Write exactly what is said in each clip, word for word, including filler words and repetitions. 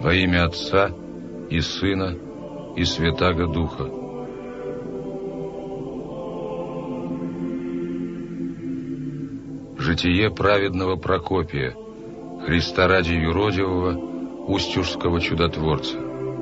Во имя Отца и Сына и Святаго Духа. Житие праведного Прокопия, Христа ради юродивого, устюжского чудотворца.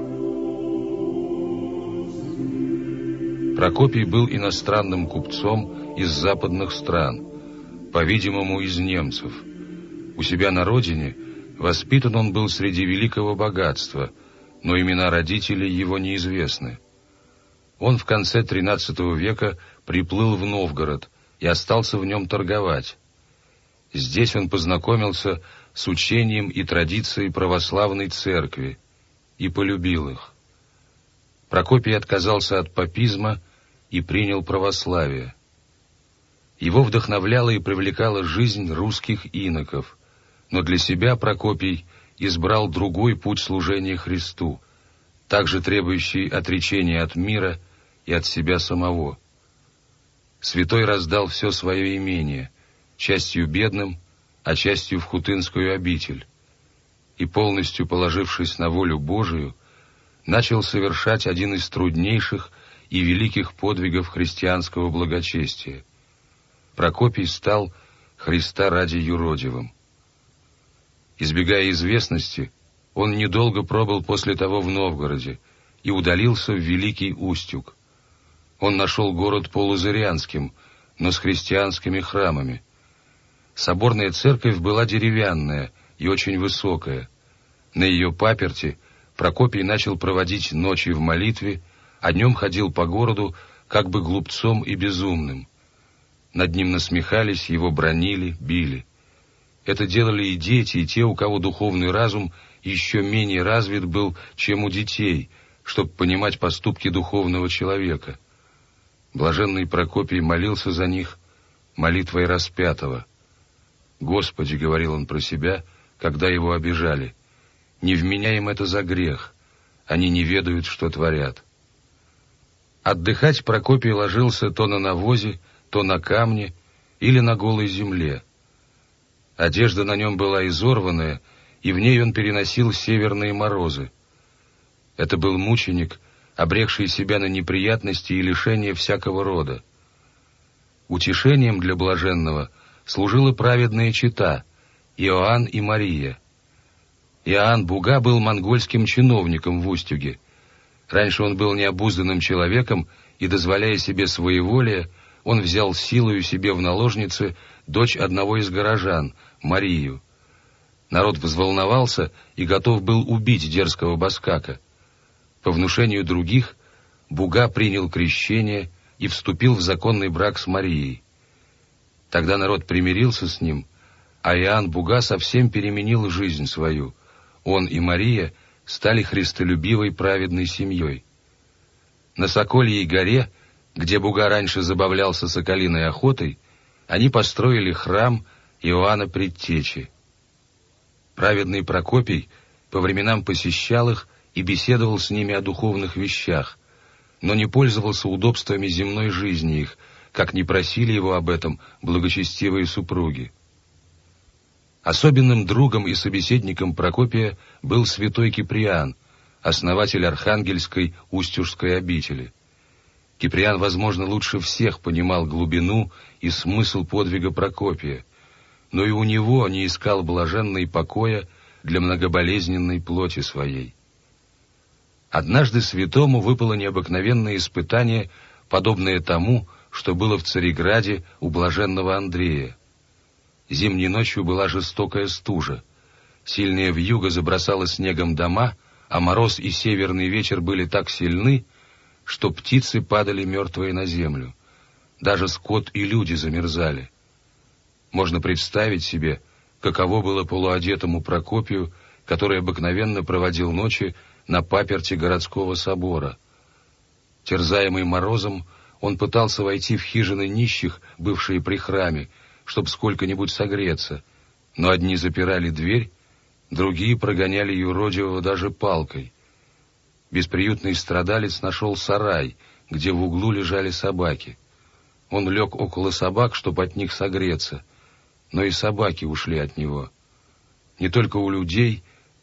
Прокопий был иностранным купцом из западных стран, по-видимому, из немцев. У себя на родине воспитан он был среди великого богатства, но имена родителей его неизвестны. Он в конце тринадцатого века приплыл в Новгород и остался в нем торговать. Здесь он познакомился с учением и традицией православной церкви и полюбил их. Прокопий отказался от папизма и принял православие. Его вдохновляла и привлекала жизнь русских иноков, но для себя Прокопий избрал другой путь служения Христу, также требующий отречения от мира и от себя самого. Святой раздал все свое имение, частью бедным, а частью в хутынскую обитель, и, полностью положившись на волю Божию, начал совершать один из труднейших и великих подвигов христианского благочестия. Прокопий стал Христа ради юродивым. Избегая известности, он недолго пробыл после того в Новгороде и удалился в Великий Устюг. Он нашел город полузырянским, но с христианскими храмами. Соборная церковь была деревянная и очень высокая. На ее паперти Прокопий начал проводить ночи в молитве, а днем ходил по городу как бы глупцом и безумным. Над ним насмехались, его бранили, били. Это делали и дети, и те, у кого духовный разум еще менее развит был, чем у детей, чтобы понимать поступки духовного человека. Блаженный Прокопий молился за них молитвой распятого. «Господи, — говорил он про себя, когда его обижали, — не вменяй им это за грех, они не ведают, что творят». Отдыхать Прокопий ложился то на навозе, то на камне или на голой земле. Одежда на нем была изорванная, и в ней он переносил северные морозы. Это был мученик, обрекший себя на неприятности и лишения всякого рода. Утешением для блаженного служила праведная чета Иоанн и Мария. Иоанн Буга был монгольским чиновником в Устюге. Раньше он был необузданным человеком, и, дозволяя себе своеволие, он взял силою себе в наложницы дочь одного из горожан, Марию. Народ взволновался и готов был убить дерзкого баскака. По внушению других, Буга принял крещение и вступил в законный брак с Марией. Тогда народ примирился с ним, а Иоанн Буга совсем переменил жизнь свою. Он и Мария стали христолюбивой праведной семьей. На Сокольей горе, где Буга раньше забавлялся соколиной охотой, они построили храм Иоанна Предтечи. Праведный Прокопий по временам посещал их и беседовал с ними о духовных вещах, но не пользовался удобствами земной жизни их, как не просили его об этом благочестивые супруги. Особенным другом и собеседником Прокопия был святой Киприан, основатель Архангельской Устюжской обители. Киприан, возможно, лучше всех понимал глубину и смысл подвига Прокопия, но и у него не искал блаженной покоя для многоболезненной плоти своей. Однажды святому выпало необыкновенное испытание, подобное тому, что было в Цареграде у блаженного Андрея. Зимней ночью была жестокая стужа. Сильная вьюга забросала снегом дома, а мороз и северный ветер были так сильны, что птицы падали мертвые на землю. Даже скот и люди замерзали. Можно представить себе, каково было полуодетому Прокопию, который обыкновенно проводил ночи на паперти городского собора. Терзаемый морозом, он пытался войти в хижины нищих, бывшие при храме, чтобы сколько-нибудь согреться, но одни запирали дверь, другие прогоняли юродивого даже палкой. Бесприютный страдалец нашел сарай, где в углу лежали собаки. Он лег около собак, чтобы от них согреться, но и собаки ушли от него. Не только у людей,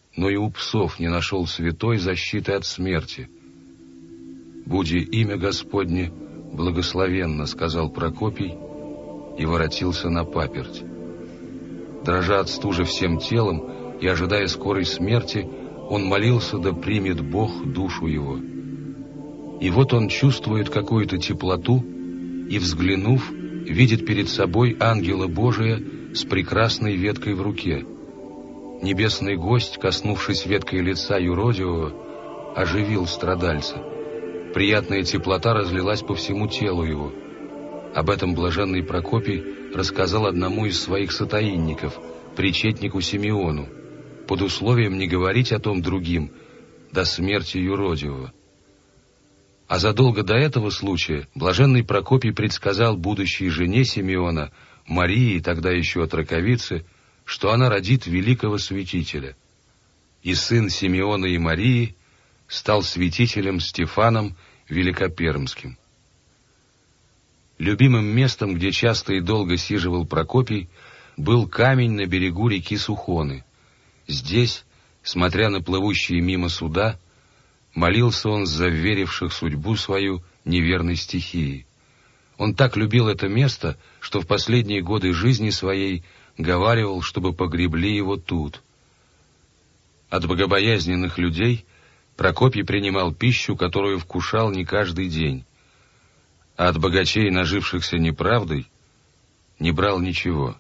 но и у псов не нашел святой защиты от смерти. «Буди имя Господне благословенно», — сказал Прокопий и воротился на паперть. Дрожа от стужи всем телом и ожидая скорой смерти, он молился, да примет Бог душу его. И вот он чувствует какую-то теплоту и, взглянув, видит перед собой ангела Божия с прекрасной веткой в руке. Небесный гость, коснувшись веткой лица юродивого, оживил страдальца. Приятная теплота разлилась по всему телу его. Об этом блаженный Прокопий рассказал одному из своих сотаинников, причетнику Симеону, под условием не говорить о том другим до смерти юродивого. А задолго до этого случая блаженный Прокопий предсказал будущей жене Симеона, Марии, тогда еще отроковице, что она родит великого святителя. И сын Симеона и Марии стал святителем Стефаном Великопермским. Любимым местом, где часто и долго сиживал Прокопий, был камень на берегу реки Сухоны. Здесь, смотря на плывущие мимо суда, молился он за веривших судьбу свою неверной стихии. Он так любил это место, что в последние годы жизни своей говаривал, чтобы погребли его тут. От богобоязненных людей Прокопий принимал пищу, которую вкушал не каждый день, а от богачей, нажившихся неправдой, не брал ничего.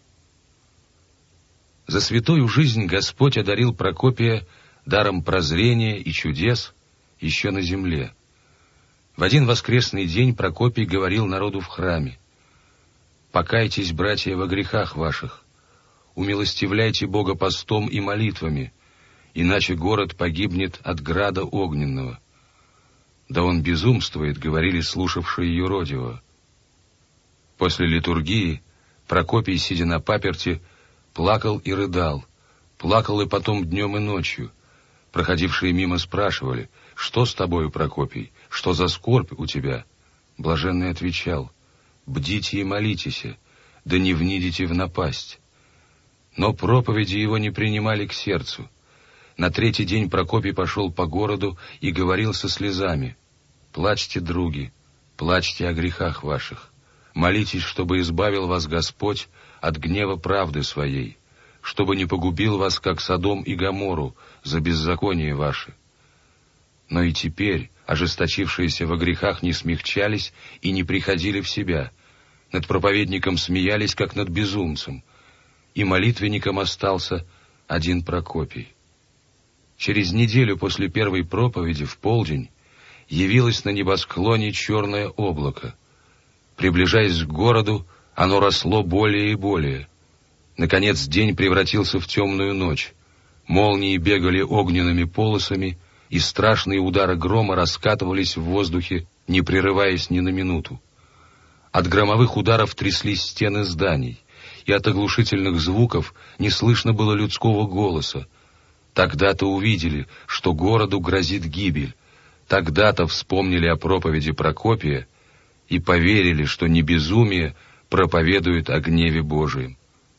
За святую жизнь Господь одарил Прокопия даром прозрения и чудес еще на земле. В один воскресный день Прокопий говорил народу в храме: «Покайтесь, братья, во грехах ваших, умилостивляйте Бога постом и молитвами, иначе город погибнет от града огненного». «Да он безумствует», — говорили слушавшие юродивого. После литургии Прокопий, сидя на паперти, плакал и рыдал, плакал и потом днем и ночью. Проходившие мимо спрашивали: «Что с тобою, Прокопий? Что за скорбь у тебя?» Блаженный отвечал: «Бдите и молитесь, да не внидите в напасть». Но проповеди его не принимали к сердцу. На третий день Прокопий пошел по городу и говорил со слезами: «Плачьте, други, плачьте о грехах ваших. Молитесь, чтобы избавил вас Господь от гнева правды своей, чтобы не погубил вас, как Содом и Гоморру, за беззаконие ваше». Но и теперь ожесточившиеся во грехах не смягчались и не приходили в себя. Над проповедником смеялись, как над безумцем, и молитвенником остался один Прокопий. Через неделю после первой проповеди в полдень явилось на небосклоне черное облако. Приближаясь к городу, оно росло более и более. Наконец день превратился в темную ночь. Молнии бегали огненными полосами, и страшные удары грома раскатывались в воздухе, не прерываясь ни на минуту. От громовых ударов тряслись стены зданий, и от оглушительных звуков не слышно было людского голоса. Тогда-то увидели, что городу грозит гибель. Тогда-то вспомнили о проповеди Прокопия и поверили, что не безумие проповедует о гневе Божием.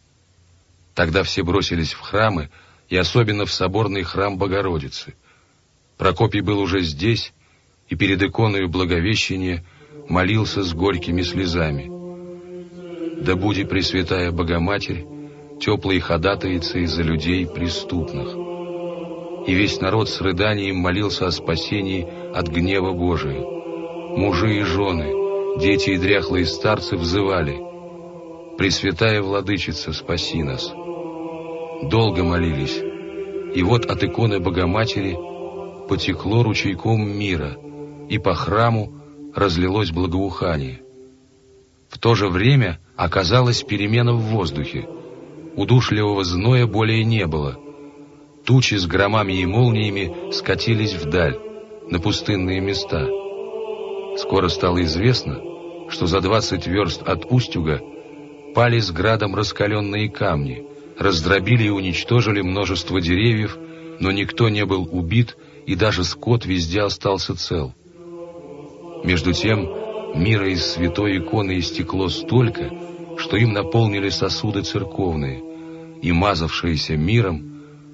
Тогда все бросились в храмы, и особенно в соборный храм Богородицы. Прокопий был уже здесь, и перед иконою Благовещения молился с горькими слезами: «Да буди Пресвятая Богоматерь теплой ходатайицей за людей преступных». И весь народ с рыданием молился о спасении от гнева Божия. Мужи и жены, дети и дряхлые старцы взывали: «Пресвятая Владычица, спаси нас». Долго молились, и вот от иконы Богоматери потекло ручейком мира, и по храму разлилось благоухание. В то же время оказалась перемена в воздухе. Удушливого зноя более не было. Тучи с громами и молниями скатились вдаль, на пустынные места. Скоро стало известно, что за двадцать верст от Устюга пали с градом раскаленные камни, раздробили и уничтожили множество деревьев, но никто не был убит, и даже скот везде остался цел. Между тем, мира из святой иконы истекло столько, что им наполнили сосуды церковные, и, мазавшиеся миром,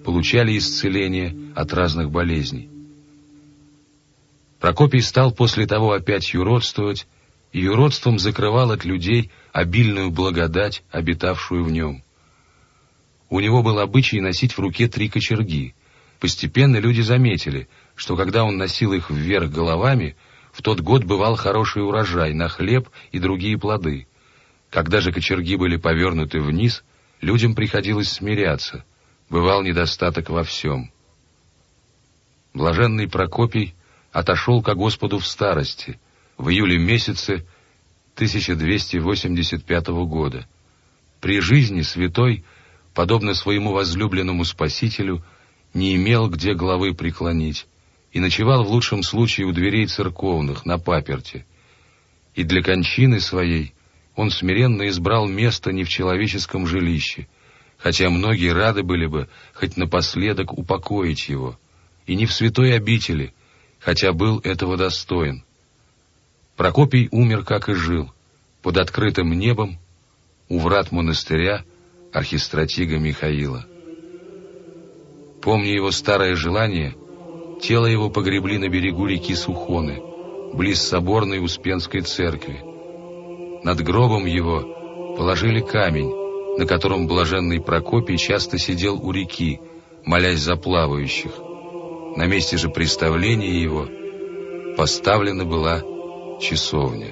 получали исцеление от разных болезней. Прокопий стал после того опять юродствовать, и юродством закрывал от людей обильную благодать, обитавшую в нем. У него был обычай носить в руке три кочерги. Постепенно люди заметили, что когда он носил их вверх головами, в тот год бывал хороший урожай на хлеб и другие плоды. Когда же кочерги были повернуты вниз, людям приходилось смиряться, бывал недостаток во всем. Блаженный Прокопий отошел ко Господу в старости, в июле месяце тысяча двести восемьдесят пятого года. При жизни святой, подобно своему возлюбленному Спасителю, не имел где главы преклонить и ночевал в лучшем случае у дверей церковных, на паперти. И для кончины своей он смиренно избрал место не в человеческом жилище, хотя многие рады были бы хоть напоследок упокоить его, и не в святой обители, хотя был этого достоин. Прокопий умер, как и жил, под открытым небом, у врат монастыря архистратига Михаила. Помня его старое желание, тело его погребли на берегу реки Сухоны, близ соборной Успенской церкви. Над гробом его положили камень, на котором блаженный Прокопий часто сидел у реки, молясь за плавающих. На месте же представления его поставлена была часовня.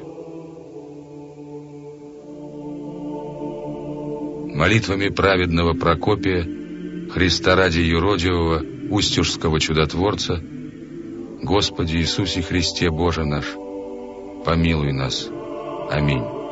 Молитвами праведного Прокопия, Христа ради юродивого, устюжского чудотворца, Господи Иисусе Христе Боже наш, помилуй нас. Аминь.